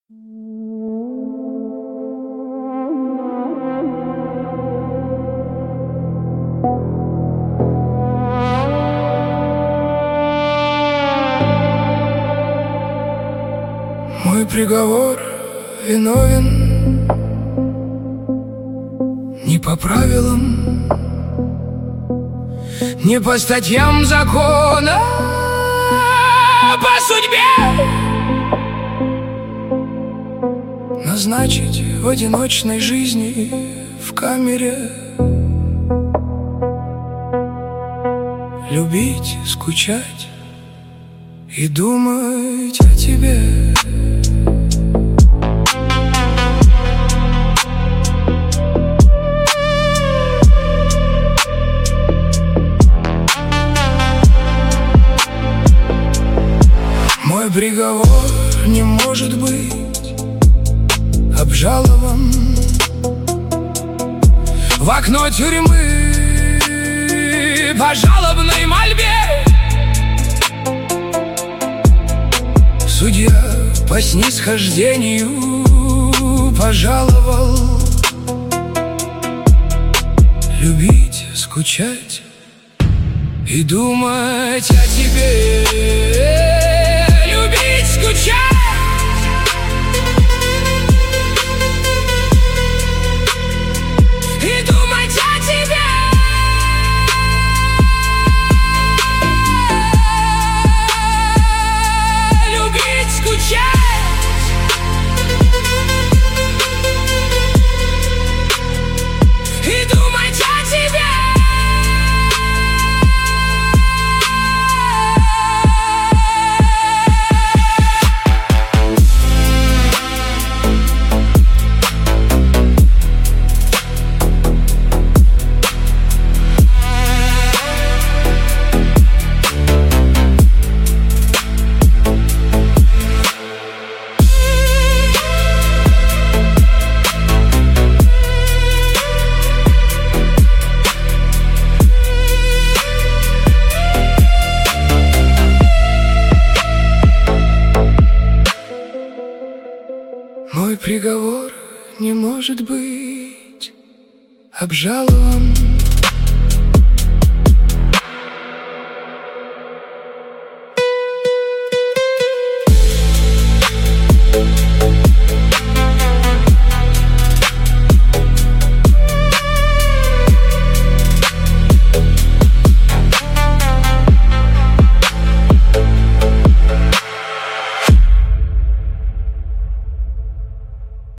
Мой приговор виновен не по правилам, не по статьям закона, а по судьбе. Назначить в одиночной жизни в камере, любить, скучать и думать о тебе. Мой приговор не может быть обжалован. В окно тюрьмы по жалобной мольбе судья по снисхождению пожаловал любить, скучать и думать о тебе. Любить, скучать и думать о тебе. Любить, скучать и думать о тебе. Мой приговор не может быть обжалован.